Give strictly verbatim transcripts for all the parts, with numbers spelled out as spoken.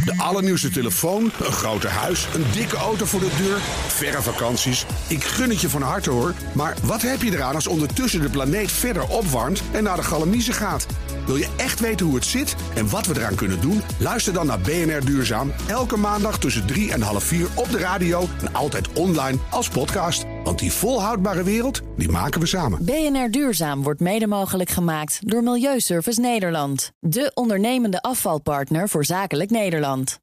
De allernieuwste telefoon, een groter huis, een dikke auto voor de deur, verre vakanties. Ik gun het je van harte hoor. Maar wat heb je eraan als ondertussen de planeet verder opwarmt en naar de galamiezen gaat? Wil je echt weten hoe het zit en wat we eraan kunnen doen? Luister dan naar B N R Duurzaam. Elke maandag tussen drie en half vier op de radio en altijd online als podcast. Want die volhoudbare wereld, die maken we samen. B N R Duurzaam wordt mede mogelijk gemaakt door Milieuservice Nederland. De ondernemende afvalpartner voor zakelijk Nederland.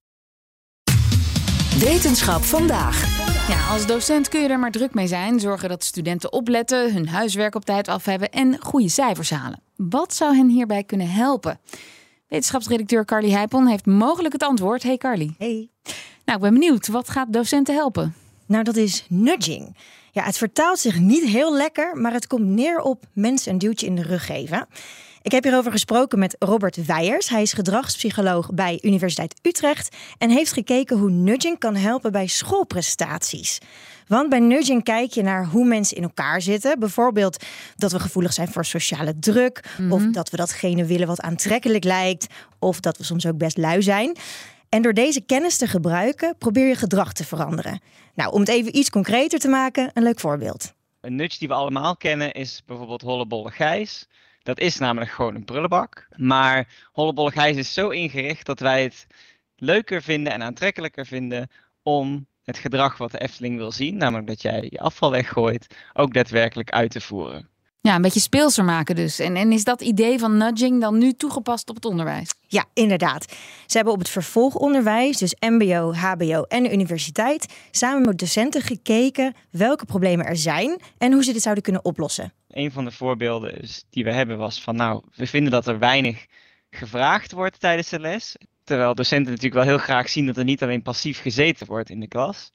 Wetenschap vandaag. Ja, als docent kun je er maar druk mee zijn. Zorgen dat studenten opletten, hun huiswerk op tijd af hebben en goede cijfers halen. Wat zou hen hierbij kunnen helpen? Wetenschapsredacteur Carly Heijpon heeft mogelijk het antwoord. Hey Carly. Hey. Nou, ik ben benieuwd. Wat gaat docenten helpen? Nou, dat is nudging. Ja, het vertaalt zich niet heel lekker, maar het komt neer op mensen een duwtje in de rug geven. Ik heb hierover gesproken met Robert Weijers. Hij is gedragspsycholoog bij Universiteit Utrecht en heeft gekeken hoe nudging kan helpen bij schoolprestaties. Want bij nudging kijk je naar hoe mensen in elkaar zitten. Bijvoorbeeld dat we gevoelig zijn voor sociale druk, mm-hmm. of dat we datgene willen wat aantrekkelijk lijkt, of dat we soms ook best lui zijn. En door deze kennis te gebruiken, probeer je gedrag te veranderen. Nou, om het even iets concreter te maken, een leuk voorbeeld. Een nudge die we allemaal kennen is bijvoorbeeld Hollebolle Gijs. Dat is namelijk gewoon een prullenbak. Maar Hollebolle Gijs is zo ingericht dat wij het leuker vinden en aantrekkelijker vinden om het gedrag wat de Efteling wil zien, namelijk dat jij je afval weggooit, ook daadwerkelijk uit te voeren. Ja, een beetje speelser maken dus. En, en is dat idee van nudging dan nu toegepast op het onderwijs? Ja, inderdaad. Ze hebben op het vervolgonderwijs, dus mbo, hbo en de universiteit, samen met docenten gekeken welke problemen er zijn en hoe ze dit zouden kunnen oplossen. Een van de voorbeelden die we hebben was van, nou, we vinden dat er weinig gevraagd wordt tijdens de les. Terwijl docenten natuurlijk wel heel graag zien dat er niet alleen passief gezeten wordt in de klas.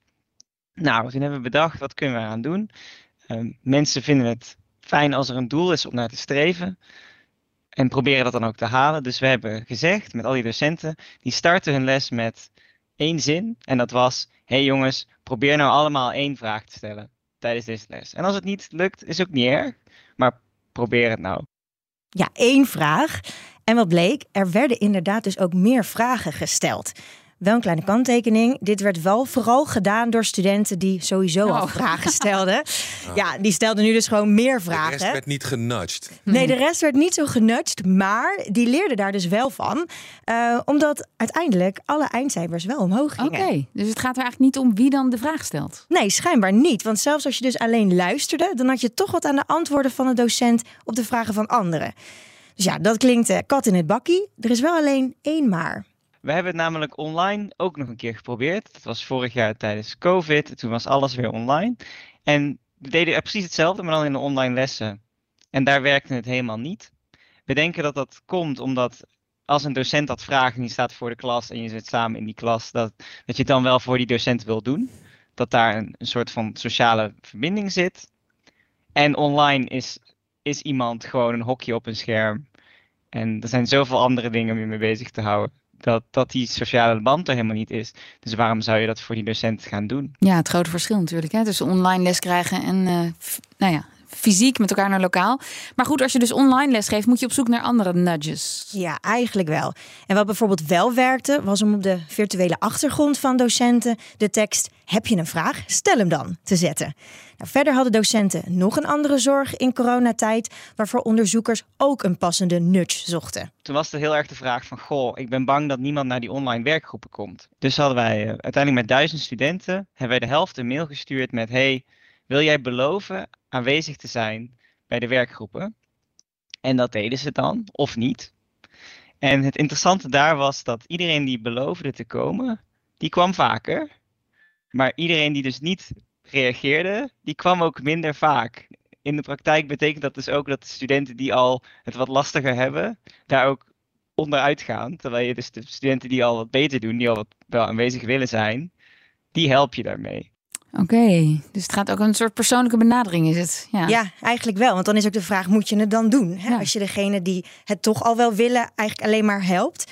Nou, toen hebben we bedacht, wat kunnen we eraan doen? Uh, mensen vinden het fijn als er een doel is om naar te streven. En proberen dat dan ook te halen. Dus we hebben gezegd met al die docenten, die starten hun les met één zin. En dat was, hé hey jongens, probeer nou allemaal één vraag te stellen tijdens deze les. En als het niet lukt, is ook niet erg. Maar probeer het nou. Ja, één vraag. En wat bleek, er werden inderdaad dus ook meer vragen gesteld. Wel een kleine kanttekening. Dit werd wel vooral gedaan door studenten die sowieso al oh. vragen stelden. Oh. Ja, die stelden nu dus gewoon meer vragen. De rest werd niet genudged. Nee, de rest werd niet zo genudged. Maar die leerden daar dus wel van. Uh, omdat uiteindelijk alle eindcijfers wel omhoog gingen. Oké, okay, dus het gaat er eigenlijk niet om wie dan de vraag stelt? Nee, schijnbaar niet. Want zelfs als je dus alleen luisterde, dan had je toch wat aan de antwoorden van de docent op de vragen van anderen. Dus ja, dat klinkt uh, kat in het bakkie. Er is wel alleen één maar. We hebben het namelijk online ook nog een keer geprobeerd. Dat was vorig jaar tijdens COVID. Toen was alles weer online. En we deden precies hetzelfde, maar dan in de online lessen. En daar werkte het helemaal niet. We denken dat dat komt omdat als een docent dat vraagt en die staat voor de klas en je zit samen in die klas, dat, dat je het dan wel voor die docent wil doen. Dat daar een, een soort van sociale verbinding zit. En online is, is iemand gewoon een hokje op een scherm. En er zijn zoveel andere dingen om je mee bezig te houden. Dat, dat die sociale band er helemaal niet is. Dus waarom zou je dat voor die docent gaan doen? Ja, het grote verschil natuurlijk. Hè, tussen online les krijgen en uh, f- nou ja, fysiek met elkaar naar lokaal. Maar goed, als je dus online les geeft, moet je op zoek naar andere nudges. Ja, eigenlijk wel. En wat bijvoorbeeld wel werkte, was om op de virtuele achtergrond van docenten de tekst "Heb je een vraag? Stel hem dan" te zetten. Nou, verder hadden docenten nog een andere zorg in coronatijd, waarvoor onderzoekers ook een passende nudge zochten. Toen was er heel erg de vraag van, goh, ik ben bang dat niemand naar die online werkgroepen komt. Dus hadden wij uh, uiteindelijk met duizend studenten, hebben wij de helft een mail gestuurd met, hey, wil jij beloven aanwezig te zijn bij de werkgroepen? En dat deden ze dan, of niet. En het interessante daar was dat iedereen die beloofde te komen, die kwam vaker. Maar iedereen die dus niet reageerde, die kwam ook minder vaak. In de praktijk betekent dat dus ook dat de studenten die al het wat lastiger hebben, daar ook onderuit gaan. Terwijl je dus de studenten die al wat beter doen, die al wat wel aanwezig willen zijn, die help je daarmee. Oké, okay, dus het gaat ook een soort persoonlijke benadering is het? Ja. ja, eigenlijk wel. Want dan is ook de vraag, moet je het dan doen? Hè? Ja. Als je degene die het toch al wel willen eigenlijk alleen maar helpt.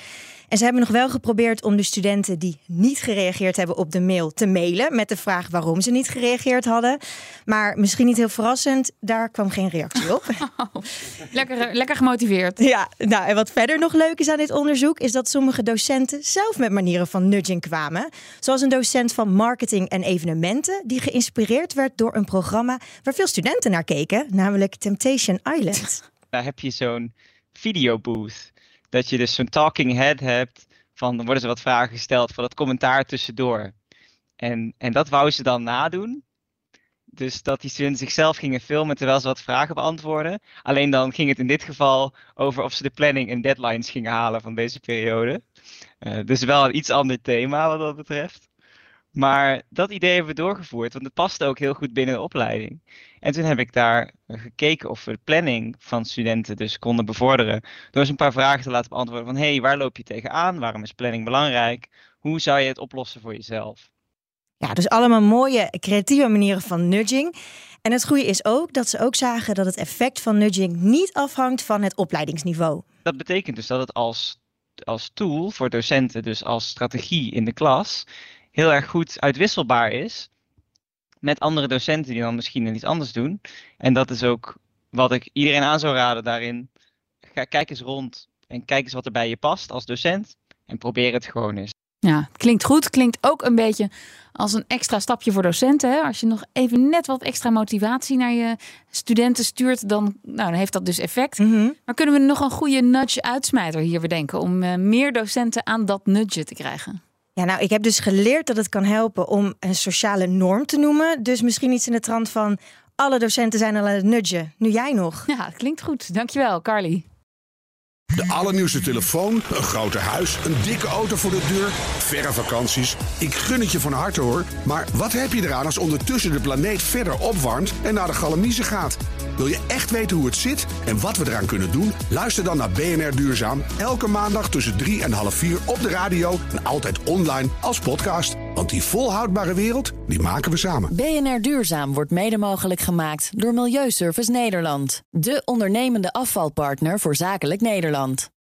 En ze hebben nog wel geprobeerd om de studenten die niet gereageerd hebben op de mail te mailen met de vraag waarom ze niet gereageerd hadden. Maar misschien niet heel verrassend, daar kwam geen reactie op. Oh, lekker, lekker gemotiveerd. Ja, nou en wat verder nog leuk is aan dit onderzoek is dat sommige docenten zelf met manieren van nudging kwamen. Zoals een docent van marketing en evenementen die geïnspireerd werd door een programma waar veel studenten naar keken, namelijk Temptation Island. Daar heb je zo'n videobooth. Dat je dus zo'n talking head hebt. Van, dan worden ze wat vragen gesteld van het commentaar tussendoor. En, en dat wou ze dan nadoen. Dus dat die studenten zichzelf gingen filmen terwijl ze wat vragen beantwoorden. Alleen dan ging het in dit geval over of ze de planning en deadlines gingen halen van deze periode. Uh, dus wel een iets ander thema wat dat betreft. Maar dat idee hebben we doorgevoerd, want het paste ook heel goed binnen de opleiding. En toen heb ik daar gekeken of we de planning van studenten dus konden bevorderen. Door eens een paar vragen te laten beantwoorden van, hé, hey, waar loop je tegenaan? Waarom is planning belangrijk? Hoe zou je het oplossen voor jezelf? Ja, dus allemaal mooie, creatieve manieren van nudging. En het goede is ook dat ze ook zagen dat het effect van nudging niet afhangt van het opleidingsniveau. Dat betekent dus dat het als, als tool voor docenten, dus als strategie in de klas, heel erg goed uitwisselbaar is met andere docenten die dan misschien iets anders doen. En dat is ook wat ik iedereen aan zou raden daarin. Ga, kijk eens rond en kijk eens wat er bij je past als docent en probeer het gewoon eens. Ja, klinkt goed. Klinkt ook een beetje als een extra stapje voor docenten. Hè? Als je nog even net wat extra motivatie naar je studenten stuurt, dan, nou, dan heeft dat dus effect. Mm-hmm. Maar kunnen we nog een goede nudge-uitsmijter hier bedenken om uh, meer docenten aan dat nudgen te krijgen? Ja, nou, ik heb dus geleerd dat het kan helpen om een sociale norm te noemen. Dus misschien iets in de trant van alle docenten zijn al aan het nudgen. Nu jij nog. Ja, dat klinkt goed. Dankjewel, Carly. De allernieuwste telefoon, een groter huis, een dikke auto voor de deur, verre vakanties. Ik gun het je van harte hoor. Maar wat heb je eraan als ondertussen de planeet verder opwarmt en naar de galamiezen gaat? Wil je echt weten hoe het zit en wat we eraan kunnen doen? Luister dan naar B N R Duurzaam. Elke maandag tussen drie en half vier op de radio en altijd online als podcast. Want die volhoudbare wereld, die maken we samen. B N R Duurzaam wordt mede mogelijk gemaakt door Milieuservice Nederland. De ondernemende afvalpartner voor zakelijk Nederland.